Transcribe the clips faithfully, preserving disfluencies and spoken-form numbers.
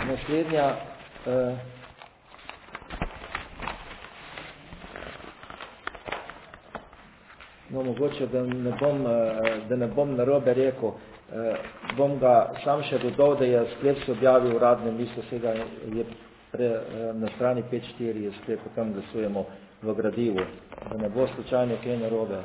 naslednja uh, no, mogoče, da ne bom, da ne bom narobe rekel, bom ga sam še dodal, da je sklep se objavil v uradnem listu, vsega je pre, na strani pet štiri je sklep, tam glasujemo v gradivu, da ne bo slučajno kaj narobe.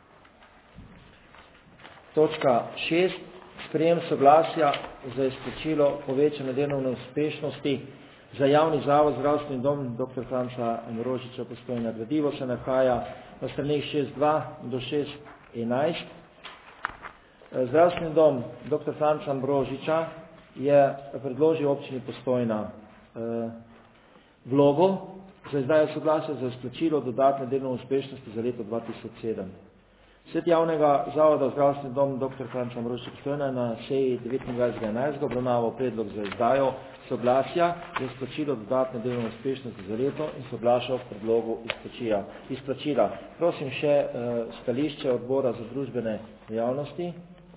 Točka šest. Sprejem soglasja za izplačilo povečane delovne uspešnosti za javni zavod zdravstveni dom doktor Franca Ambrožiča Postojna. Gradivo se nahaja na straneh šest dva do šest enajst. Zdravstveni dom doktor Franca Ambrožiča je predložil občini Postojna eh, vlogo za izdajo soglasja za izplačilo dodatne delovne uspešnosti za leto dva tisoč sedem. Svet javnega zavoda zdravstveni dom doktor Franca Ambrožiča Postojna je na seji devetindvajsetega enajstega obravnaval predlog za izdajo soglasja za izplačilo dodatne delovne uspešnosti za leto in soglašal v predlogu izplačila. izplačila. Prosim še uh, stališče odbora za družbene dejavnosti.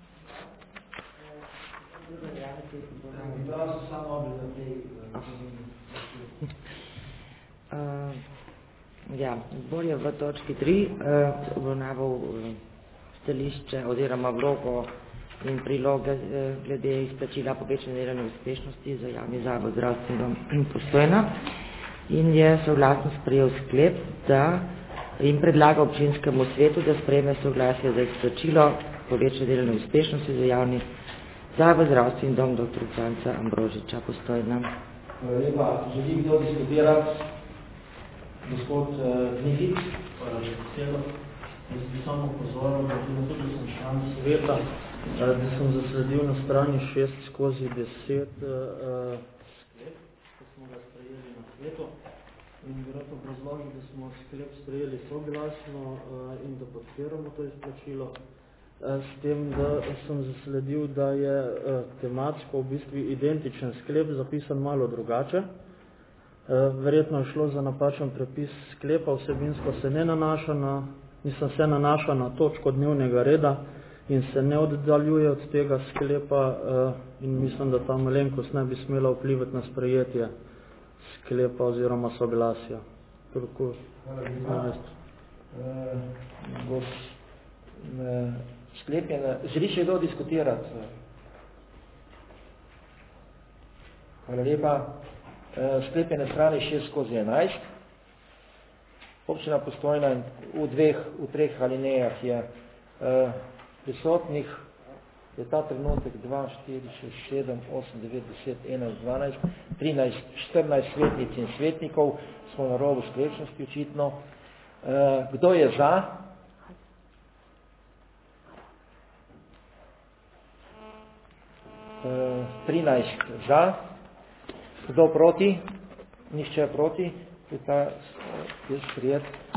Uh, ja, odbor je v točki tri uh, obravnaval uh, stališče oziroma vlogo in priloge uh, glede izplačila povečane delovne uspešnosti za javni zavod zdravstveni dom Postojna in je soglasno sprejel sklep, da jim predlaga občinskemu svetu, da sprejme soglasje za izplačilo povečane delovne uspešnosti za javni zavod zdravstveni dom doktor Franca Ambrožiča Postojna. Lepa, želi kdo diskutirati? Gospod Znigic. Hvala za besedo. Jaz bi samo pozoril, da tudi tudi sem član sveta, da sem zasledil na strani šest skozi deset sklep, ko smo ga sprejeli na svetu. In bi rad obrazložil, da smo sklep sprejeli soglasno in da podpiramo to izplačilo. S tem, da sem zasledil, da je tematsko v bistvu identičen sklep zapisan malo drugače. Verjetno je šlo za napačen prepis sklepa, vsebinsko se ne nanaša na, mislim, se nanaša na točko dnevnega reda in se ne oddaljuje od tega sklepa in mislim, da ta malenkost ne bi smela vplivati na sprejetje sklepa oziroma soglasja. Toliko. Sklep je na... Želi še kdo diskutirati? Hvala lepa. Sklep je na strani šest skozi enajst. Občina Postojna v dveh, v treh alinejah je uh, prisotnih, je ta trenutek dva, štiri, šest, sedem, osem, devet, deset, enajst, dvanajst, trinajst, štirinajst svetnic in svetnikov, smo na robu sklepčnosti očitno. Uh, kdo je za? Uh, trinajst za. Kdo proti? Nihče proti. Je ta je sprejet